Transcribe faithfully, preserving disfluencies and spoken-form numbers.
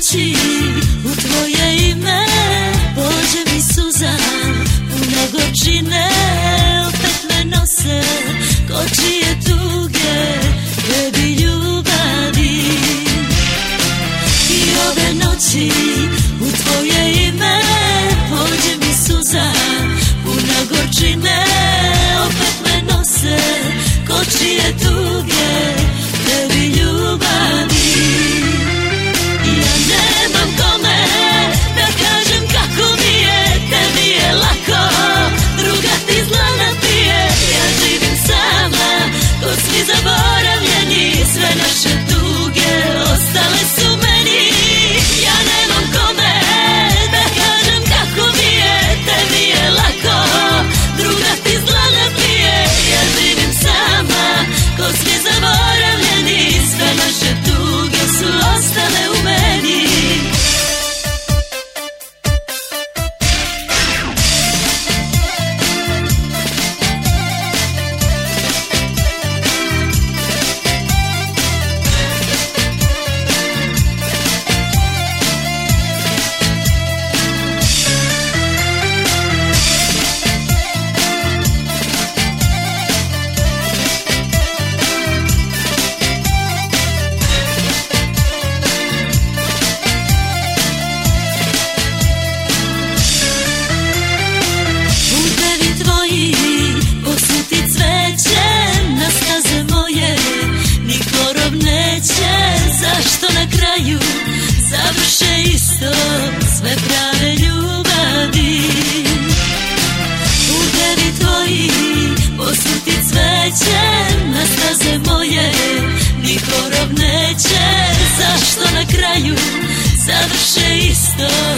noći u tvoje ime pođe mi suza puna gorčine, opet me nose ko čije tuge tebi ljubavi. I ove noći u tvoje ime pođe mi suza puna gorčine, opet me nose ko čije tuge tebi ljubavi. Ja nemam kome da kažem kako mi je, tebi je lako, druga ti zla napije. Ja živim sama, ko svi zaboravljeni, sve naše tuge ostale su meni. Ja nemam kome da kažem kako mi je, tebi je lako, druga ti zla napije. Ja živim sama, ko svi zaboravljeni, sve naše tuge su ostale u meni. Zašto na kraju završe isto sve prave ljubavi? Putevi tvoji posuti cveće na staze moje, niko rov neće. Zašto na kraju završe isto